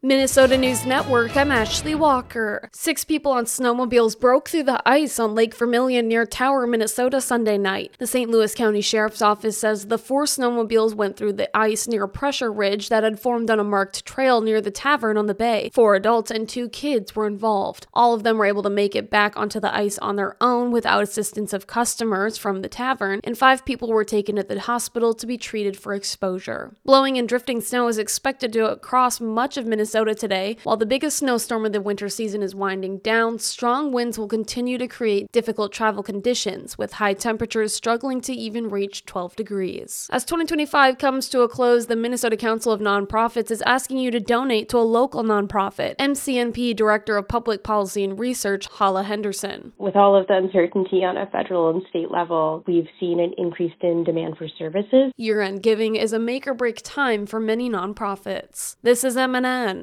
Minnesota News Network, I'm Ashley Walker. 6 people on snowmobiles broke through the ice on Lake Vermilion near Tower, Minnesota Sunday night. The St. Louis County Sheriff's Office says the 4 snowmobiles went through the ice near a pressure ridge that had formed on a marked trail near the tavern on the bay. 4 adults and 2 kids were involved. All of them were able to make it back onto the ice on their own without assistance of customers from the tavern, and 5 people were taken to the hospital to be treated for exposure. Blowing and drifting snow is expected to cross much of Minnesota today. While the biggest snowstorm of the winter season is winding down, strong winds will continue to create difficult travel conditions, with high temperatures struggling to even reach 12 degrees. As 2025 comes to a close, the Minnesota Council of Nonprofits is asking you to donate to a local nonprofit. MCNP Director of Public Policy and Research, Hala Henderson. With all of the uncertainty on a federal and state level, we've seen an increase in demand for services. Year-end giving is a make-or-break time for many nonprofits. This is MNN.